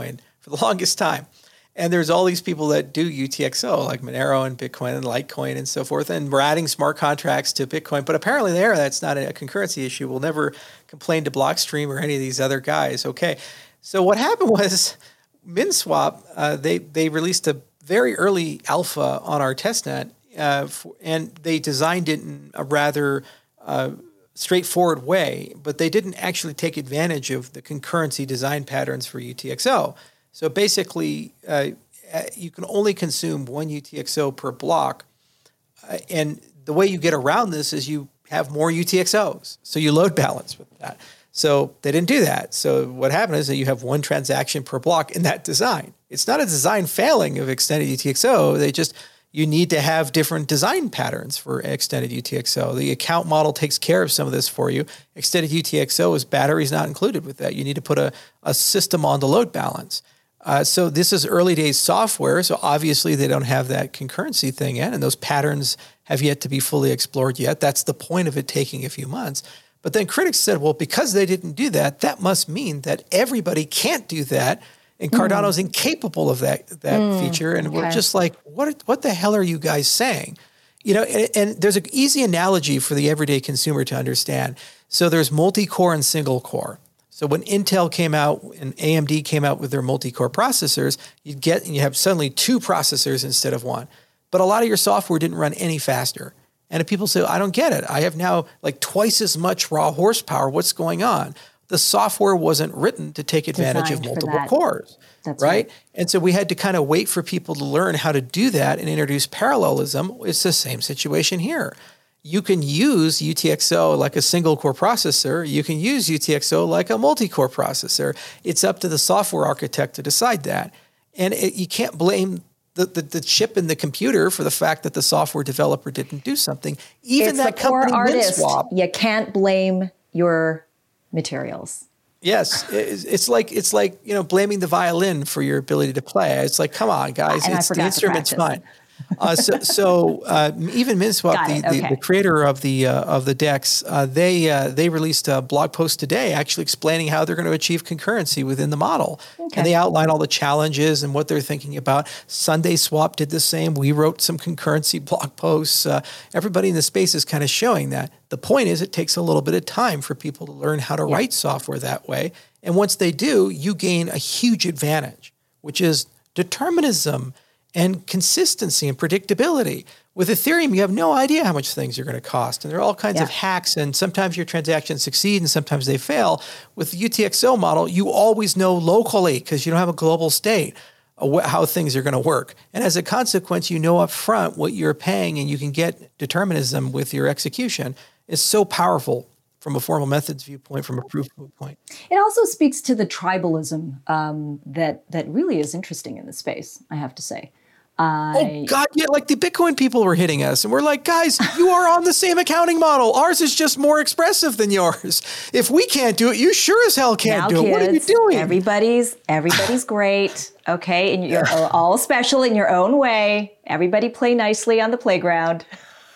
for the longest time. And there's all these people that do U T X O, like Monero and Bitcoin and Litecoin and so forth. And we're adding smart contracts to Bitcoin. But apparently there, that's not a concurrency issue. We'll never complain to Blockstream or any of these other guys. Okay. So what happened was MinSwap, uh, they, they released a very early alpha on our testnet. Uh, for, and they designed it in a rather uh, straightforward way, but they didn't actually take advantage of the concurrency design patterns for U T X O. So basically, uh, you can only consume one U T X O per block. Uh, and the way you get around this is you have more U T X Os. So you load balance with that. So they didn't do that. So what happened is that you have one transaction per block in that design. It's not a design failing of extended U T X O. They just, you need to have different design patterns for extended U T X O. The account model takes care of some of this for you. Extended U T X O is batteries not included with that. You need to put a, a system on the load balance. Uh, so this is early days software, so obviously they don't have that concurrency thing yet, and those patterns have yet to be fully explored yet. That's the point of it taking a few months. But then critics said, well, because they didn't do that, that must mean that everybody can't do that, and Cardano's mm. incapable of that that mm, feature. And okay. we're just like, what what the hell are you guys saying? You know, and, and there's an easy analogy for the everyday consumer to understand. So there's multi-core and single core. So when Intel came out and A M D came out with their multi-core processors, you'd get and you have suddenly two processors instead of one. But a lot of your software didn't run any faster. And if people say, I don't get it, I have now like twice as much raw horsepower, what's going on? The software wasn't written to take advantage Designed of multiple cores, That's right? right? And so we had to kind of wait for people to learn how to do that and introduce parallelism. It's the same situation here. You can use U T X O like a single core processor. You can use U T X O like a multi-core processor. It's up to the software architect to decide that. And it, you can't blame the, the, the chip in the computer for the fact that the software developer didn't do something. Even it's that the poor company artist. MinSwap. You can't blame your materials. Yes, it's, it's like it's like you know blaming the violin for your ability to play. It's like, come on, guys, and it's the instrument's fine. practice. Uh, so, so uh, even MinSwap, the, okay. the, the creator of the uh, of the DEX, uh, they uh, they released a blog post today, actually explaining how they're going to achieve concurrency within the model, okay. and they outline all the challenges and what they're thinking about. SundaySwap did the same. We wrote some concurrency blog posts. Uh, everybody in the space is kind of showing that. The point is, it takes a little bit of time for people to learn how to yeah. write software that way, and once they do, you gain a huge advantage, which is determinism and consistency and predictability. With Ethereum, you have no idea how much things are going to cost. And there are all kinds yeah. of hacks, and sometimes your transactions succeed and sometimes they fail. With the U T X O model, you always know locally, because you don't have a global state, how things are going to work. And as a consequence, you know up front what you're paying, and you can get determinism with your execution. It's so powerful from a formal methods viewpoint, from a proof viewpoint. It also speaks to the tribalism um, that that really is interesting in the space, I have to say. I, oh, God, yeah, like the Bitcoin people were hitting us. And we're like, guys, you are on the same accounting model. Ours is just more expressive than yours. If we can't do it, you sure as hell can't now, do kids, it. What are you doing? Everybody's, everybody's great, okay? And you're all special in your own way. Everybody play nicely on the playground.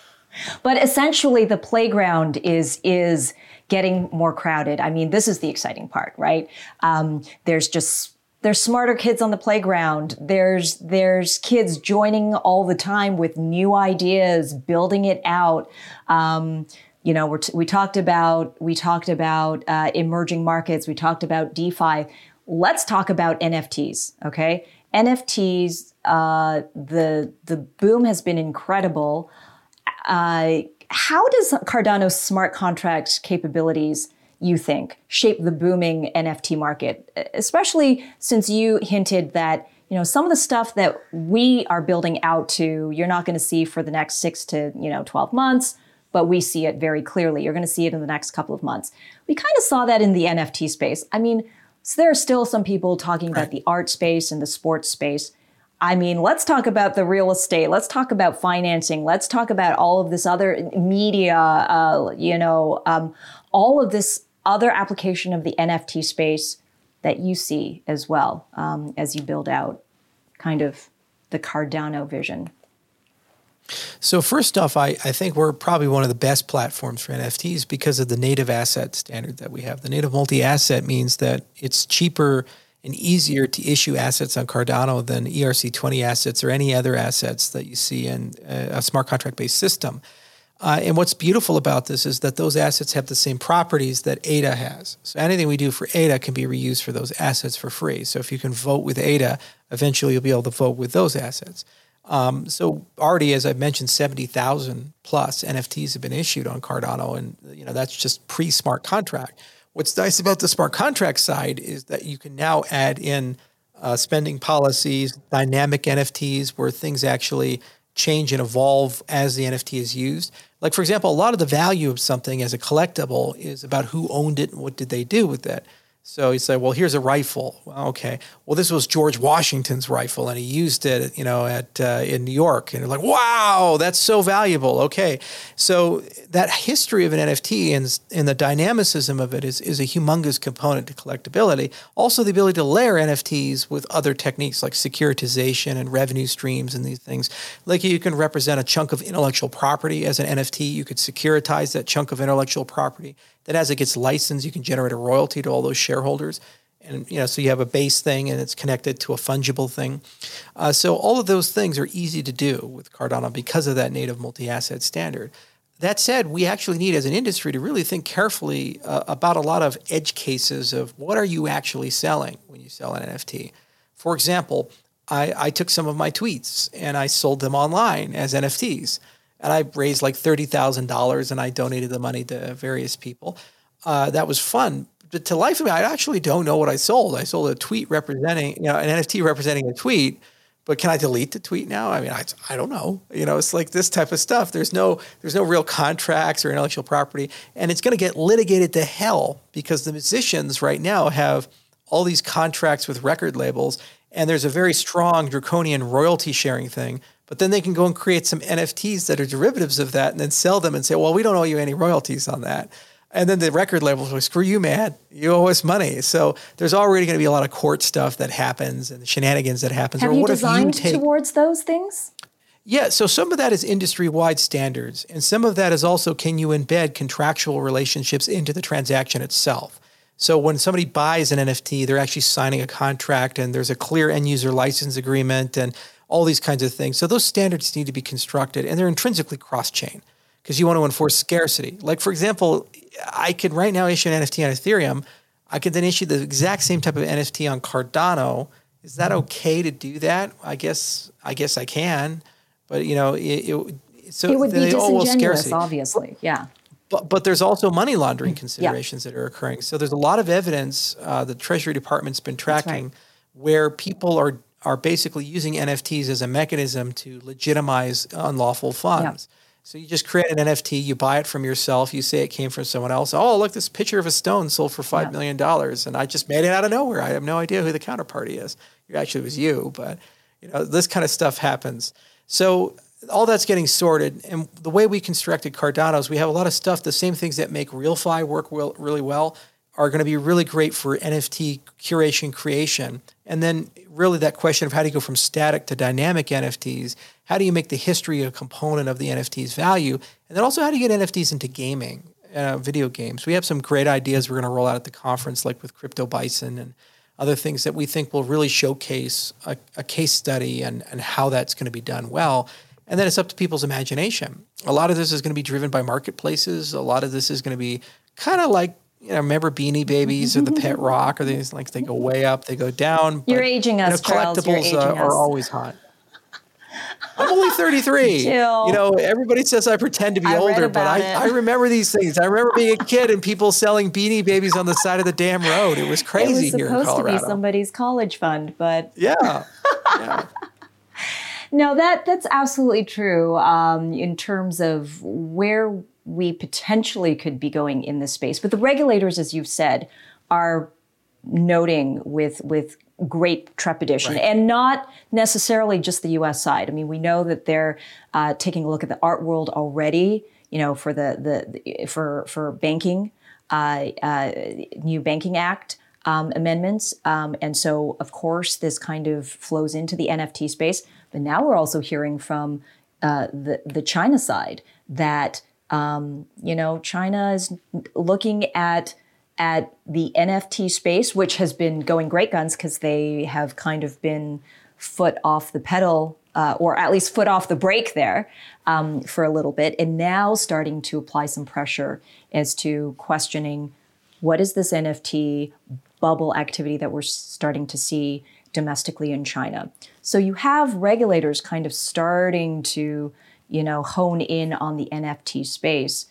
But essentially, the playground is is getting more crowded. I mean, this is the exciting part, right? Um, there's just... There's smarter kids on the playground. There's there's kids joining all the time with new ideas, building it out. Um, you know, we're t- we talked about we talked about uh, emerging markets. We talked about DeFi. Let's talk about N F Ts. Okay, N F Ts. Uh, the the boom has been incredible. Uh, how does Cardano's smart contract capabilities, you think, shape the booming N F T market, especially since you hinted that, you know, some of the stuff that we are building out to, you're not going to see for the next six to, you know, twelve months, but we see it very clearly. You're going to see it in the next couple of months. We kind of saw that in the N F T space. I mean, so there are still some people talking about right. the art space and the sports space. I mean, let's talk about the real estate. Let's talk about financing. Let's talk about all of this other media, uh, you know, um, all of this other application of the N F T space that you see as well um, as you build out kind of the Cardano vision? So first off, I, I think we're probably one of the best platforms for N F Ts because of the native asset standard that we have. The native multi-asset means that it's cheaper and easier to issue assets on Cardano than E R C twenty assets or any other assets that you see in a smart contract-based system. Uh, and what's beautiful about this is that those assets have the same properties that A D A has. So anything we do for A D A can be reused for those assets for free. So if you can vote with A D A, eventually you'll be able to vote with those assets. Um, so already, as I've mentioned, seventy thousand plus N F Ts have been issued on Cardano, and you know that's just pre-smart contract. What's nice about the smart contract side is that you can now add in uh, spending policies, dynamic N F Ts, where things actually change and evolve as the N F T is used. Like, for example, a lot of the value of something as a collectible is about who owned it and what did they do with it. So you say, well, here's a rifle. Well, okay. Well, this was George Washington's rifle, and he used it, you know, at uh, in New York. And you're like, wow, that's so valuable. Okay. So that history of an N F T and, and the dynamicism of it is, is a humongous component to collectability. Also, the ability to layer N F Ts with other techniques like securitization and revenue streams and these things. Like you can represent a chunk of intellectual property as an N F T. You could securitize that chunk of intellectual property. That as it gets licensed, you can generate a royalty to all those shareholders. And, you know, so you have a base thing and it's connected to a fungible thing. Uh, so all of those things are easy to do with Cardano because of that native multi-asset standard. That said, we actually need as an industry to really think carefully uh, about a lot of edge cases of what are you actually selling when you sell an N F T. For example, I, I took some of my tweets and I sold them online as N F Ts. And I raised like thirty thousand dollars and I donated the money to various people. Uh, that was fun. But to life of me, I actually don't know what I sold. I sold a tweet representing, you know, an N F T representing a tweet. But can I delete the tweet now? I mean, I, I don't know. You know, it's like this type of stuff. There's no there's no real contracts or intellectual property. And it's going to get litigated to hell because the musicians right now have all these contracts with record labels. And there's a very strong draconian royalty sharing thing. But then they can go and create some N F Ts that are derivatives of that and then sell them and say, well, we don't owe you any royalties on that. And then the record labels will screw you, man. You owe us money. So there's already going to be a lot of court stuff that happens and shenanigans that happens. Have or you what designed if you take, towards those things? Yeah, so some of that is industry-wide standards. And some of that is also, can you embed contractual relationships into the transaction itself? So when somebody buys an N F T, they're actually signing a contract and there's a clear end-user license agreement and all these kinds of things. So those standards need to be constructed, and they're intrinsically cross-chain because you want to enforce scarcity. Like, for example, I could right now issue an N F T on Ethereum. I could then issue the exact same type of N F T on Cardano. Is that okay to do that? I guess I guess I can, but you know, it, it so it would be they, disingenuous, oh, well, obviously. Yeah. But but there's also money laundering considerations yeah. that are occurring. So there's a lot of evidence uh, the Treasury Department's been tracking right. where people are are basically using N F Ts as a mechanism to legitimize unlawful funds. Yeah. So you just create an N F T, you buy it from yourself, you say it came from someone else. Oh, look, this picture of a stone sold for five yeah. million dollars, and I just made it out of nowhere. I have no idea who the counterparty is. It actually was you, but you know this kind of stuff happens. So all that's getting sorted, and the way we constructed Cardano is we have a lot of stuff. The same things that make RealFi work well, really well are going to be really great for N F T curation creation. And then really that question of how do you go from static to dynamic N F Ts? How do you make the history a component of the N F T's value? And then also how do you get N F Ts into gaming, uh, video games? We have some great ideas we're going to roll out at the conference, like with Crypto Bison and other things that we think will really showcase a, a case study and, and how that's going to be done well. And then it's up to people's imagination. A lot of this is going to be driven by marketplaces. A lot of this is going to be kind of like, you know, remember Beanie Babies or the Pet Rock or these, like they go way up, they go down. You're but, aging us, you know, Charles. You're collectibles aging uh, us. are always hot. I'm only thirty-three. Jill. You know, everybody says I pretend to be I older, but I, I remember these things. I remember being a kid and people selling Beanie Babies on the side of the damn road. It was crazy it was here in Colorado. supposed to be somebody's college fund, but yeah. yeah. No, that that's absolutely true. Um, in terms of where we potentially could be going in this space, but the regulators, as you've said, are noting with with great trepidation, right. and not necessarily just the U S side. I mean, we know that they're uh, taking a look at the art world already. You know, for the the, the for for banking, uh, uh, new banking act. Um, amendments. Um, and so, of course, this kind of flows into the N F T space. But now we're also hearing from uh, the, the China side that, um, you know, China is looking at at the N F T space, which has been going great guns because they have kind of been foot off the pedal, uh, or at least foot off the brake there um, for a little bit, and now starting to apply some pressure as to questioning what is this N F T bubble activity that we're starting to see domestically in China. So you have regulators kind of starting to, you know, hone in on the N F T space.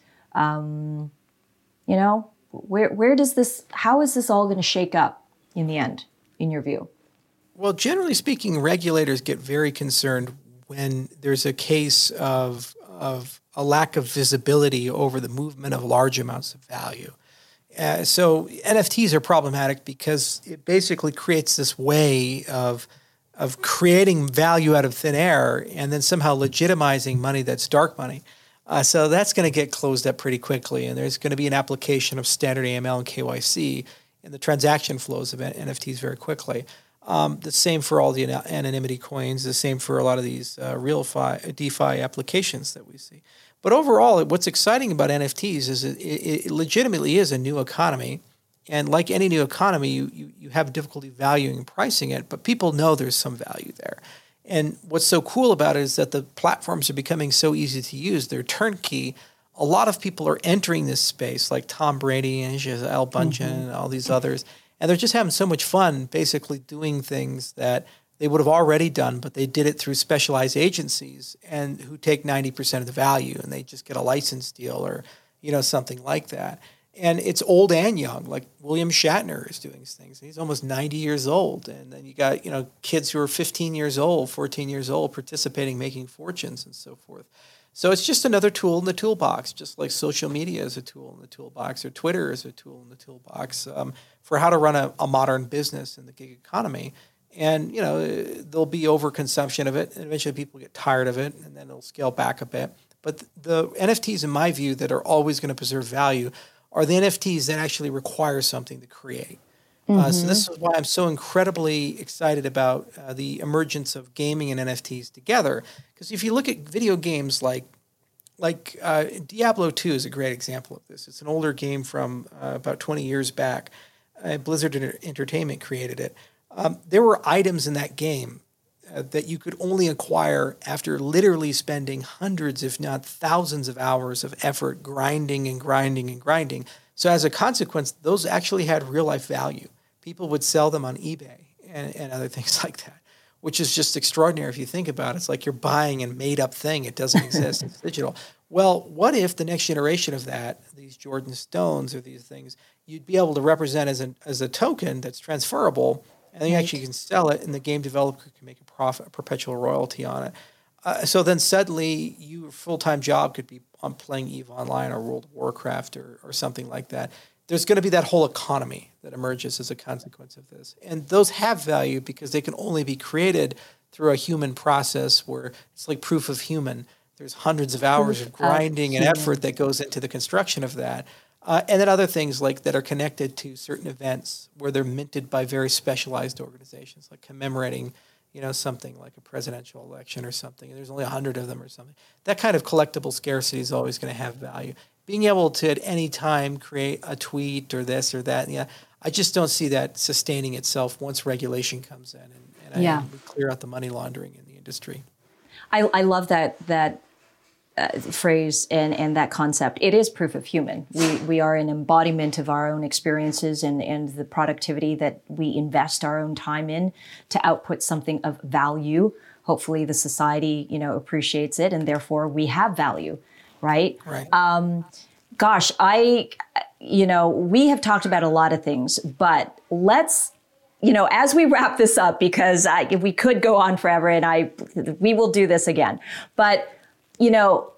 Um, you know, where where does this, how is this all going to shake up in the end, in your view? Well, generally speaking, regulators get very concerned when there's a case of of a lack of visibility over the movement of large amounts of value. Uh, so N F Ts are problematic because it basically creates this way of of creating value out of thin air and then somehow legitimizing money that's dark money. Uh, so that's going to get closed up pretty quickly, and there's going to be an application of standard A M L and K Y C in the transaction flows of N F Ts very quickly. Um, the same for all the anonymity coins, the same for a lot of these uh, real fi, DeFi applications that we see. But overall, what's exciting about N F Ts is it, it legitimately is a new economy. And like any new economy, you, you, you have difficulty valuing and pricing it, but people know there's some value there. And what's so cool about it is that the platforms are becoming so easy to use. They're turnkey. A lot of people are entering this space, like Tom Brady and Gisele Bundchen mm-hmm. and all these others. And they're just having so much fun basically doing things that they would have already done, but they did it through specialized agencies and who take ninety percent of the value, and they just get a license deal or, you know, something like that. And it's old and young, like William Shatner is doing these things. He's almost ninety years old. And then you got, you know, kids who are fifteen years old, fourteen years old, participating, making fortunes and so forth. So it's just another tool in the toolbox, just like social media is a tool in the toolbox, or Twitter is a tool in the toolbox um, for how to run a, a modern business in the gig economy. And, you know, there'll be overconsumption of it, and eventually people get tired of it, and then it'll scale back a bit. But the N F Ts, in my view, that are always going to preserve value are the N F Ts that actually require something to create. Mm-hmm. Uh, so this is why I'm so incredibly excited about uh, the emergence of gaming and N F Ts together. Because if you look at video games like like uh, Diablo two is a great example of this. It's an older game from uh, about twenty years back. Uh, Blizzard Entertainment created it. Um, there were items in that game uh, that you could only acquire after literally spending hundreds, if not thousands of hours of effort grinding and grinding and grinding. So as a consequence, those actually had real life value. People would sell them on eBay and, and other things like that, which is just extraordinary if you think about it. It's like you're buying a made-up thing. It doesn't exist. It's digital. Well, what if the next generation of that, these Jordan Stones or these things, you'd be able to represent as, an, as a token that's transferable, and then you actually can sell it, and the game developer can make a profit, a perpetual royalty on it. Uh, so then suddenly your full-time job could be on playing EVE Online or World of Warcraft or, or something like that. There's going to be that whole economy that emerges as a consequence of this. And those have value because they can only be created through a human process where it's like proof of human. There's hundreds of hours of grinding and effort that goes into the construction of that. Uh, and then other things like that are connected to certain events where they're minted by very specialized organizations, like commemorating, you know, something like a presidential election or something. And there's only a hundred of them or something. That kind of collectible scarcity is always going to have value. Being able to at any time create a tweet or this or that, yeah, I just don't see that sustaining itself once regulation comes in and, and yeah. I, we clear out the money laundering in the industry. I, I love that that uh, phrase and, and that concept. It is proof of human. We we are an embodiment of our own experiences and, and the productivity that we invest our own time in to output something of value. Hopefully the society, you know, appreciates it, and therefore we have value, right? Right. Um, gosh, I, you know, we have talked about a lot of things, but let's, you know, as we wrap this up, because I, we could go on forever, and I, we will do this again. But, you know,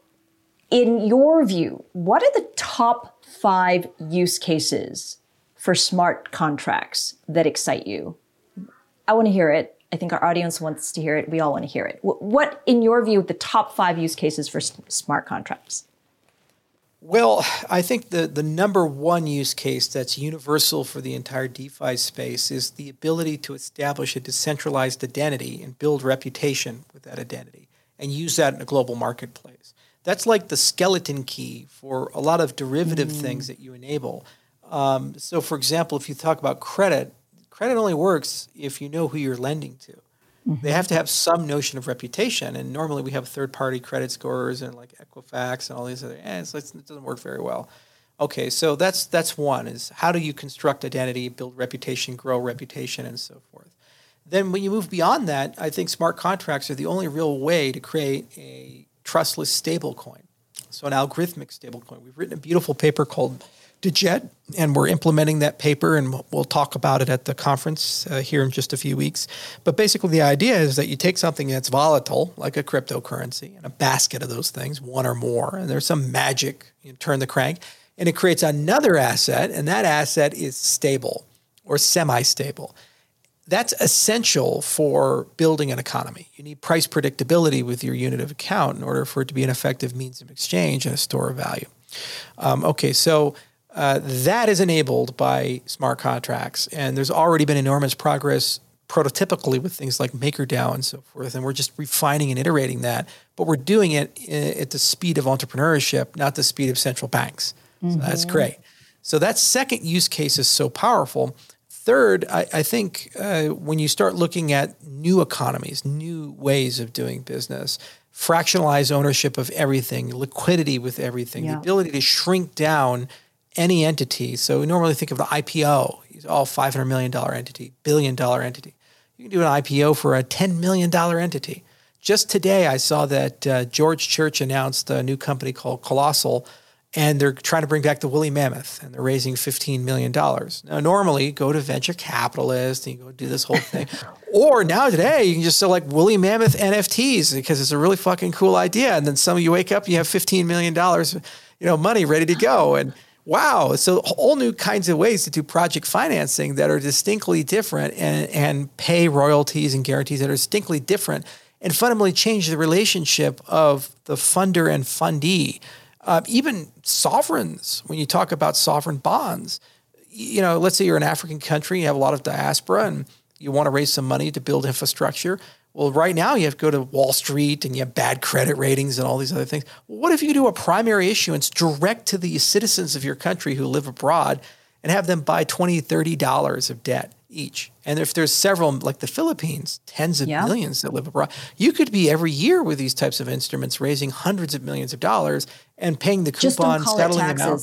in your view, what are the top five use cases for smart contracts that excite you? I want to hear it. I think our audience wants to hear it. We all want to hear it. What, in your view, the top five use cases for smart contracts? Well, I think the, the number one use case that's universal for the entire DeFi space is the ability to establish a decentralized identity and build reputation with that identity and use that in a global marketplace. That's like the skeleton key for a lot of derivative mm. things that you enable. Um, so, for example, if you talk about credit, credit only works if you know who you're lending to. Mm-hmm. They have to have some notion of reputation. And normally we have third-party credit scorers and like Equifax and all these other, eh, so it doesn't work very well. Okay, so that's that's one, is how do you construct identity, build reputation, grow reputation, and so forth. Then when you move beyond that, I think smart contracts are the only real way to create a trustless stablecoin. So an algorithmic stablecoin. We've written a beautiful paper called Djet, and we're implementing that paper, and we'll talk about it at the conference uh, here in just a few weeks. But basically the idea is that you take something that's volatile, like a cryptocurrency, and a basket of those things, one or more, and there's some magic, you turn the crank, and it creates another asset, and that asset is stable or semi-stable. That's essential for building an economy. You need price predictability with your unit of account in order for it to be an effective means of exchange and a store of value. Um, okay, so uh, that is enabled by smart contracts, and there's already been enormous progress prototypically with things like MakerDAO and so forth, and we're just refining and iterating that, but we're doing it at the speed of entrepreneurship, not the speed of central banks. Mm-hmm. So that's great. So that second use case is so powerful. Third, I, I think uh, when you start looking at new economies, new ways of doing business, fractionalized ownership of everything, liquidity with everything, yeah. the ability to shrink down any entity. So we normally think of the I P O, it's all five hundred million dollars entity, billion dollar entity. You can do an I P O for a ten million dollars entity. Just today, I saw that uh, George Church announced a new company called Colossal, and they're trying to bring back the woolly mammoth, and they're raising fifteen million dollars. Now, normally, you go to venture capitalists and you go do this whole thing. Or now today, you can just sell like woolly mammoth N F Ts because it's a really fucking cool idea. And then some of you wake up, you have fifteen million dollars, you know, money ready to go. And wow, so all new kinds of ways to do project financing that are distinctly different and, and pay royalties and guarantees that are distinctly different and fundamentally change the relationship of the funder and fundee. Uh, even sovereigns, when you talk about sovereign bonds, you know, let's say you're an African country, you have a lot of diaspora and you want to raise some money to build infrastructure. Well, right now you have to go to Wall Street and you have bad credit ratings and all these other things. Well, what if you do a primary issuance direct to the citizens of your country who live abroad and have them buy twenty dollars, thirty dollars of debt each? And if there's several, like the Philippines, tens of yeah. millions that live abroad, you could be every year with these types of instruments raising hundreds of millions of dollars and paying the coupon, settling them out.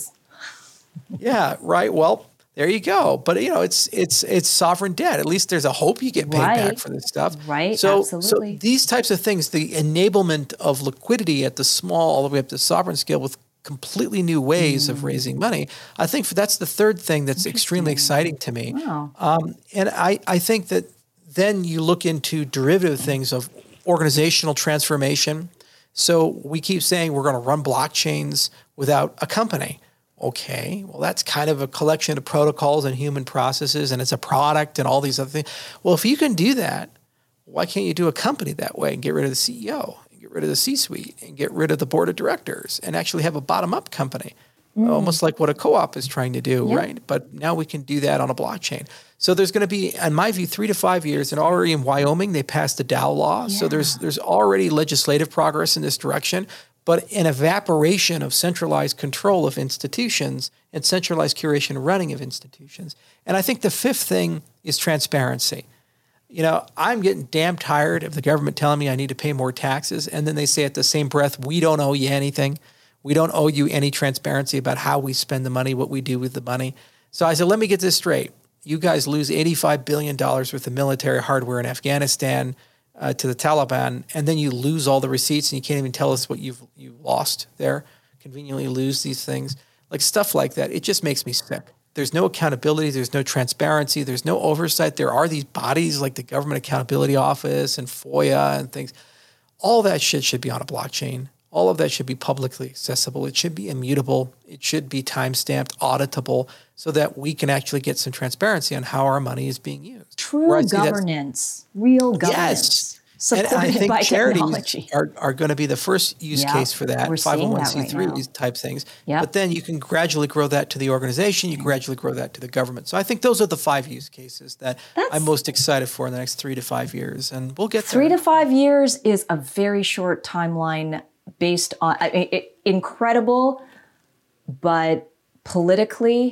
Yeah, right. Well, there you go. But you know, it's it's it's sovereign debt. At least there's a hope you get paid right. back for this stuff. Right. So, absolutely. So these types of things, the enablement of liquidity at the small all the way up to sovereign scale with completely new ways mm. of raising money. I think that's the third thing that's extremely exciting to me. Wow. Um, and I, I think that then you look into derivative things of organizational transformation. So we keep saying we're going to run blockchains without a company. Okay, well, that's kind of a collection of protocols and human processes, and it's a product and all these other things. Well, if you can do that, why can't you do a company that way and get rid of the C E O? Get rid of the C-suite and get rid of the board of directors and actually have a bottom-up company, mm. almost like what a co-op is trying to do, yeah. right? But now we can do that on a blockchain. So there's going to be, in my view, three to five years, and already in Wyoming, they passed the Dow law. Yeah. So there's there's already legislative progress in this direction, but an evaporation of centralized control of institutions and centralized curation and running of institutions. And I think the fifth thing is transparency. You know, I'm getting damn tired of the government telling me I need to pay more taxes. And then they say at the same breath, we don't owe you anything. We don't owe you any transparency about how we spend the money, what we do with the money. So I said, let me get this straight. You guys lose eighty-five billion dollars worth of military hardware in Afghanistan uh, to the Taliban, and then you lose all the receipts and you can't even tell us what you've you lost there. Conveniently lose these things. Like stuff like that. It just makes me sick. There's no accountability. There's no transparency. There's no oversight. There are these bodies like the Government Accountability Office and FOIA and things. All that shit should be on a blockchain. All of that should be publicly accessible. It should be immutable. It should be time-stamped, auditable, so that we can actually get some transparency on how our money is being used. True governance, real governance. Yes. Supported and I think by charities technology. are, are going to be the first use yeah, case for that, five oh one c three right type things. Yep. But then you can gradually grow that to the organization. You can gradually grow that to the government. So I think those are the five use cases that That's, I'm most excited for in the next three to five years. And we'll get there. Three to five years is a very short timeline based on, I mean, it, incredible, but politically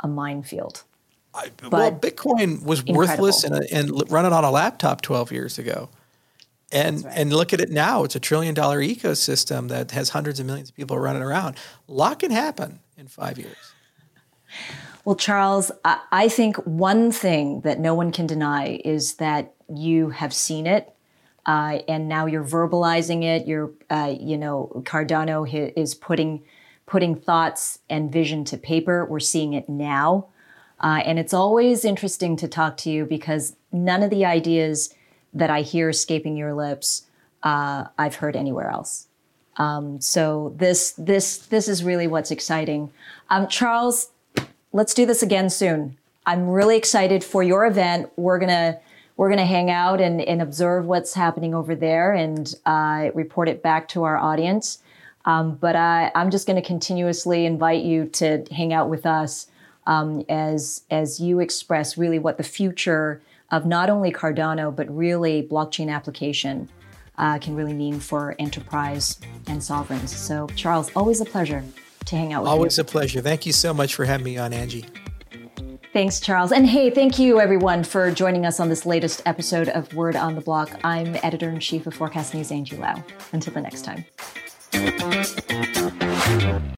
a minefield. I, well, Bitcoin was incredible. worthless and, and running on a laptop twelve years ago. And right. and look at it now. It's a trillion dollar ecosystem that has hundreds of millions of people running around. A lot can happen in five years. Well, Charles, I, I think one thing that no one can deny is that you have seen it, uh, and now you're verbalizing it. You're, uh, you know, Cardano is putting putting thoughts and vision to paper. We're seeing it now, uh, and it's always interesting to talk to you because none of the ideas that I hear escaping your lips, uh, I've heard anywhere else. Um, so this this this is really what's exciting. Um, Charles, let's do this again soon. I'm really excited for your event. We're gonna we're gonna hang out and, and observe what's happening over there and uh, report it back to our audience. Um, but I, I'm just going to continuously invite you to hang out with us um, as as you express really what the future of not only Cardano, but really blockchain application uh, can really mean for enterprise and sovereigns. So, Charles, always a pleasure to hang out with always you. Always a pleasure. Thank you so much for having me on, Angie. Thanks, Charles. And hey, thank you, everyone, for joining us on this latest episode of Word on the Block. I'm Editor-in-Chief of Forecast News, Angie Lau. Until the next time.